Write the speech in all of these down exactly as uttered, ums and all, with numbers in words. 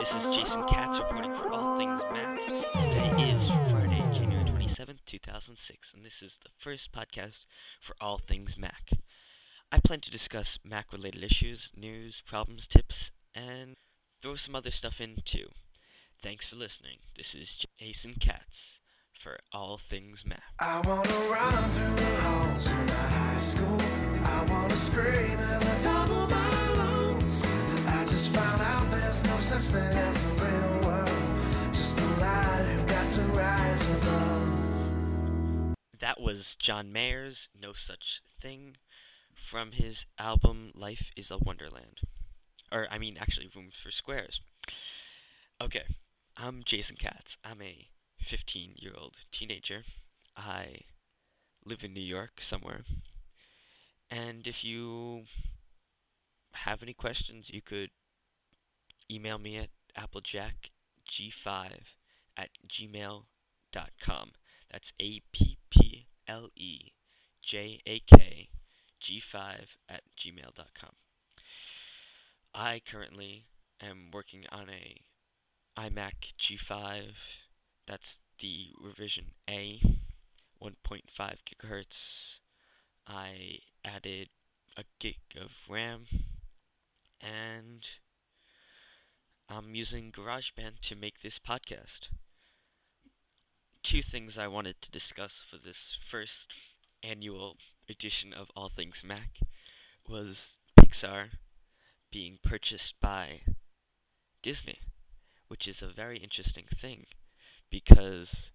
This is Jason Katz reporting for All Things Mac. Today is Friday, January twenty-seventh, two thousand six, and this is the first podcast for All Things Mac. I plan to discuss Mac-related issues, news, problems, tips, and throw some other stuff in too. Thanks for listening. This is Jason Katz for All Things Mac. I wanna run through the halls in the high school. I wanna scream at the top of my lungs. I just found out there's no such thing as the real world. Just a lie who got to rise above. That was John Mayer's No Such Thing from his album Life is a Wonderland. Or, I mean, actually, Room for Squares. Okay, I'm Jason Katz. I'm a fifteen-year-old teenager. I live in New York somewhere. And if you have any questions, you could email me at applejack g five at gmail dot com. That's A P P L E J A K G five at gmail dot com. I currently am working on a iMac G five. That's the revision A, one point five gigahertz. I added a gig of RAM, and I'm using GarageBand to make this podcast. Two things I wanted to discuss for this first annual edition of All Things Mac was Pixar being purchased by Disney, which is a very interesting thing because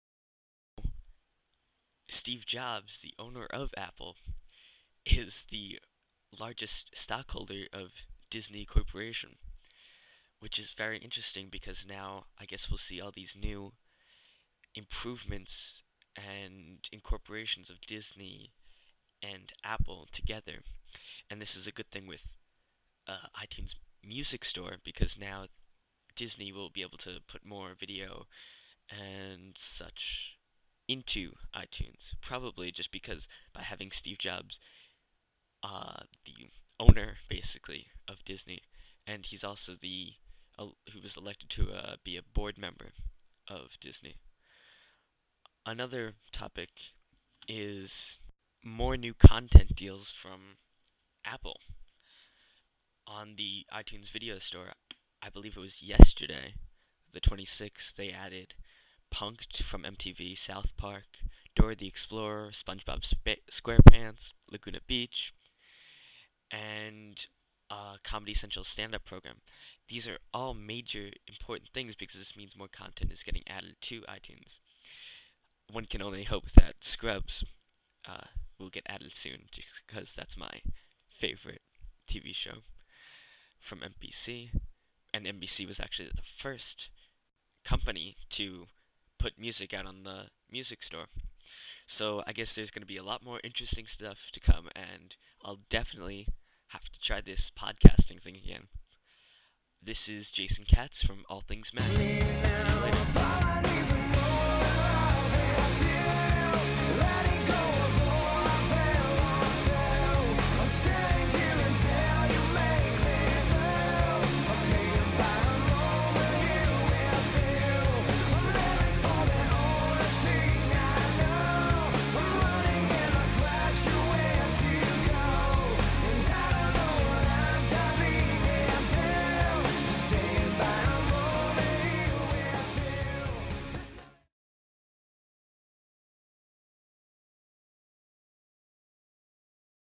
Steve Jobs, the owner of Apple, is the largest stockholder of Disney Corporation, which is very interesting because now I guess we'll see all these new improvements and incorporations of Disney and Apple together. And this is a good thing with uh, iTunes Music Store because now Disney will be able to put more video and such into iTunes, probably just because by having Steve Jobs, uh, the owner basically of Disney, and he's also the uh, who was elected to uh, be a board member of Disney. Another topic is more new content deals from Apple. On the iTunes Video Store, I believe it was yesterday, the twenty-sixth, they added Punk'd from M T V, South Park, Dora the Explorer, SpongeBob Sp- SquarePants, Laguna Beach, and uh, Comedy Central stand-up program. These are all major important things because this means more content is getting added to iTunes. One can only hope that Scrubs uh, will get added soon just because that's my favorite T V show from N B C. And N B C was actually the first company to put music out on the music store. So I guess there's going to be a lot more interesting stuff to come, and I'll definitely have to try this podcasting thing again. This is Jason Katz from All Things Mac. See you later.